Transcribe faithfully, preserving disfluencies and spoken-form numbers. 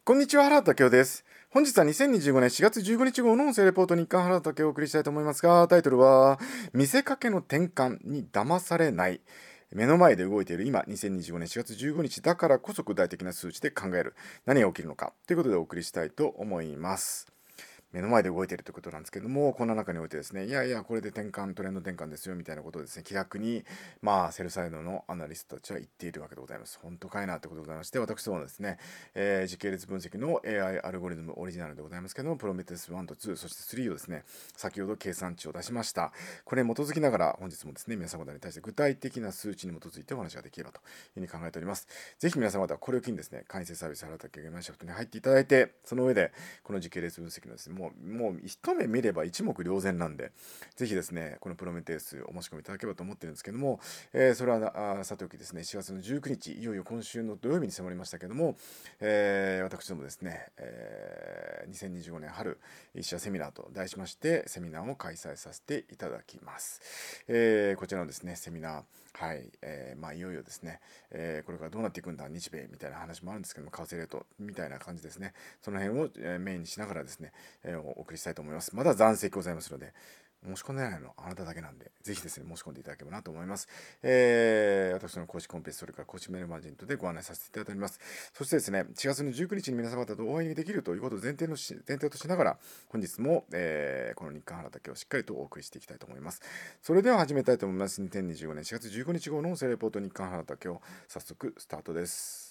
こんにちは、原田武雄です。本日はにせんにじゅうごねんしがつじゅうごにち号の音声レポート日刊原田武雄をお送りしたいと思いますが、タイトルは、見せかけの転換に騙されない。目の前で動いている今、にせんにじゅうごねんしがつじゅうごにちだからこそ具体的な数値で考える。何が起きるのかということでお送りしたいと思います。目の前で動いているということなんですけども、こんな中においてですね、いやいや、これで転換、トレンド転換ですよみたいなことをですね、気楽に、まあ、セルサイドのアナリストたちは言っているわけでございます。本当かいなということでございまして、私どものですね、えー時系列分析の エーアイ アイアルゴリズムオリジナルでございますけども、プロメテウスいちとに、そしてさんをですね、先ほど計算値を出しました。これに基づきながら、本日もですね、皆様方に対して具体的な数値に基づいてお話ができればというふうに考えております。ぜひ皆様方はこれを機にですね、会員制サービス原田ゲームシャフトに入っていただいて、その上で、この時系列分析のですね、もう、もう一目見れば一目瞭然なんで、ぜひですね、このプロメテウスお申し込みいただければと思ってるんですけども、えーそれはあさておきですね、しがつのじゅうくにち、いよいよ今週の土曜日に迫りましたけども、えー私どもですね、えーにせんにじゅうごねん春一社セミナーと題しまして、セミナーを開催させていただきます。えーこちらのですね、セミナー、はい、えーまあいよいよですね、えーこれからどうなっていくんだ、日米みたいな話もあるんですけども、為替レートみたいな感じですね、その辺を、えーメインにしながらですね、えーお送りしたいと思います。まだ残席ございますので、申し込んでないのあなただけなんで、ぜひですね、申し込んでいただければなと思います。えー、私の公式ホームページ、それから公式メールマガジントでご案内させていただいております。そしてですね、しがつのじゅうくにちに皆様方とお会いできるということを前提のし前提としながら、本日も、えーこの日刊原田をしっかりとお送りしていきたいと思います。それでは始めたいと思います。にせんにじゅうごねんしがつじゅうごにち号の音声レポート日刊原田を早速スタートです。